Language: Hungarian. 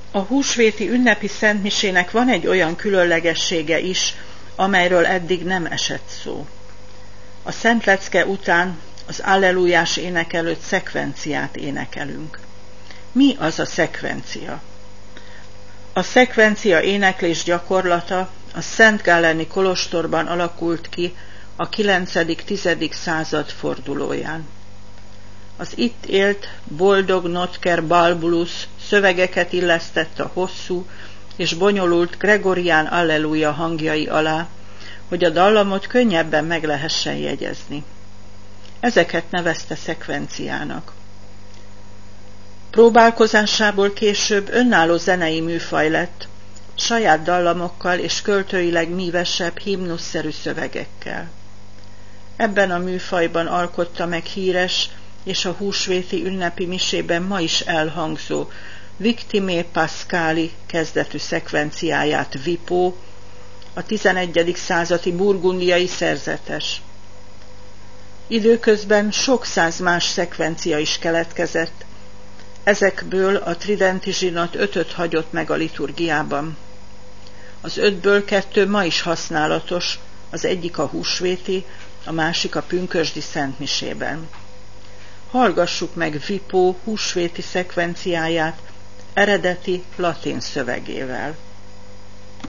A húsvéti ünnepi szentmisének van egy olyan különlegessége is, amelyről eddig nem esett szó. A szentlecke után az allelujás ének előtt szekvenciát énekelünk. Mi az a szekvencia? A szekvencia éneklés gyakorlata a Szent Galleni kolostorban alakult ki a 9.-10. század fordulóján. Az itt élt boldog Notker Balbulus szövegeket illesztett a hosszú és bonyolult gregorián alleluja hangjai alá, hogy a dallamot könnyebben meg lehessen jegyezni. Ezeket nevezte szekvenciának. Próbálkozásából később önálló zenei műfaj lett, saját dallamokkal és költőileg mívesebb, himnuszszerű szövegekkel. Ebben a műfajban alkotta meg híres és a húsvéti ünnepi misében ma is elhangzó Victime Pascali kezdetű szekvenciáját Vipó, a 11. századi burgundiai szerzetes. Időközben sok száz más szekvencia is keletkezett, ezekből a tridenti zsinat 5-öt hagyott meg a liturgiában. Az 5-ből 2 ma is használatos, az egyik a húsvéti, a másik a pünkösdi szentmisében. Hallgassuk meg Vipó húsvéti szekvenciáját eredeti latin szövegével.